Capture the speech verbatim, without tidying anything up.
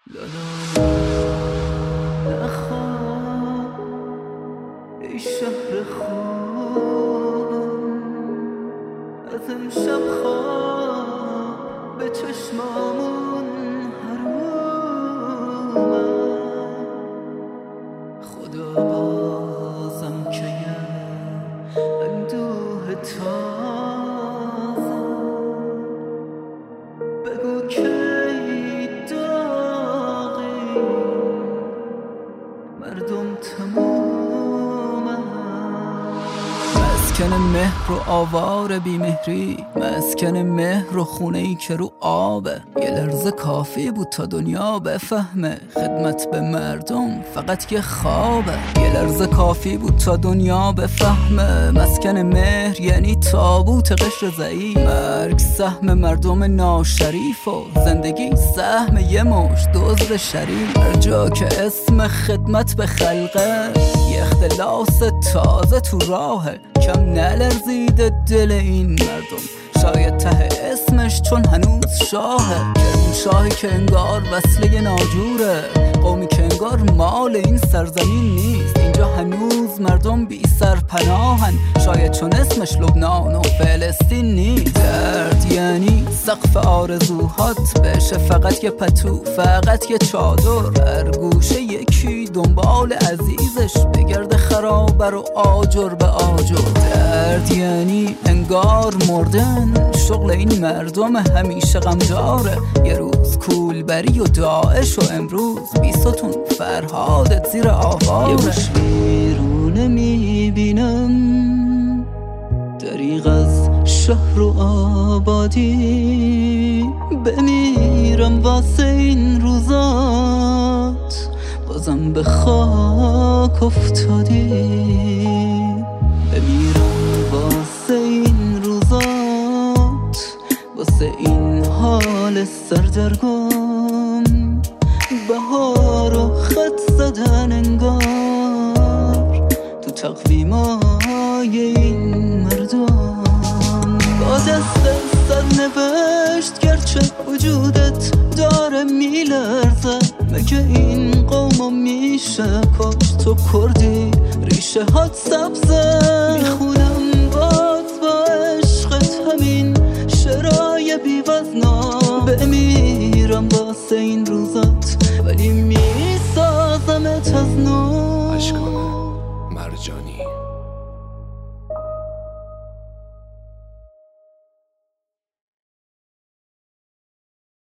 لالا نخواب ای شهر خواب، از امشب خواب به چشمامون حرومم. خدا بازم که اندوه تازه بگو کی داغی مردم تمومم. مسکن مهر و آوار بیمهری، مسکن مهر و خونه‌ای که رو آبه. یه لرزه کافی بود تا دنیا بفهمه خدمت به مردم فقط یه خوابه. یه لرزه کافی بود تا دنیا بفهمه مسکن مهر یعنی تابوت قشر ضعیف. مرگ سهم مردم ناشریف و زندگی سهم یه مش دزد شریف. هر جا که اسم خدمت به خلقه یه اختلاس تازه تو راهه. کم نلرزیده دل این مردم، شاید ته اسمش چون هنوز شاهه. کریم شاهی که انگار وصله ناجوره، قومی که انگار مال این سرزمین نیست. اینجا هنوز مردم بی سرپناهن، شاید چون اسمش لبنان و فلسطین نیست. درد یعنی سقف آرزوهات بشه فقط یه پتو، فقط یه چادر. هر گوشه یکی دنبال عزیزش بگرد خرابر و آجر به آجر. درد یعنی انگار مردن، شغل این مردم همیشه غمجاره. یه روز کولبری و داعش و امروز بیستون فرهادت زیر آواره. یه بوش بیرونه میبینم دریغ از شهر و آبادی، بمیرم واسه این روزات بازم به خاک افتادی. بمیرم واسه این روزات واسه این حال سردرگم، بهار و خط زدن انگار تو تقویمای این مردم. با دست سر نوشت گرچه وجودت داره میلرزه، مگه این قومو میشه کاش تو کردی ریشه هات سبزه. میخونم باز با عشقت همین شعرهای بیوزنا، بمیرم واسه این روزات ولی میسازمت از نو. اشکان مرجانی.